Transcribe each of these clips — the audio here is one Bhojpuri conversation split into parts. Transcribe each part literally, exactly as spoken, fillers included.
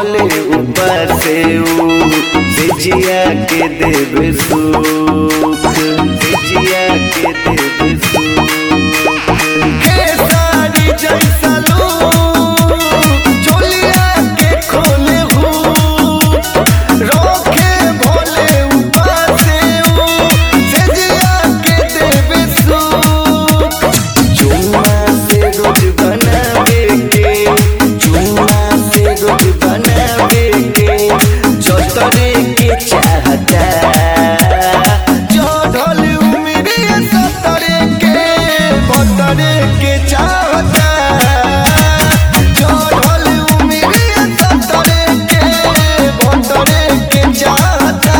भले ऊपर से जिया के देवे सुख जिया के देवे सुख के साड़ी जैसा लो चोलिया के खोले हूँ रोके भोले ऊपर से जिया के देवे सुख चुम्मा से रोज बनावे के चुम्मा से रोज बनावे के जोतरे के चाहता जो ढोल उम्र सतरे के बतरे के चाहता जो ढोल उम्र सतरे के बतरे के चाहता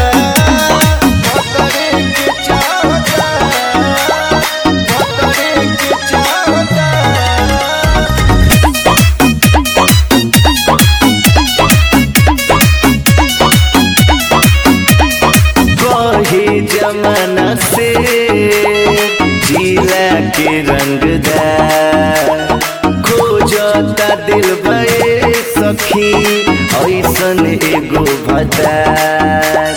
बतरे के चाहता बतरे के चाहता जमाना से जिला के रंगदार खोजता दिल बे सखी ऐसन एगो भदार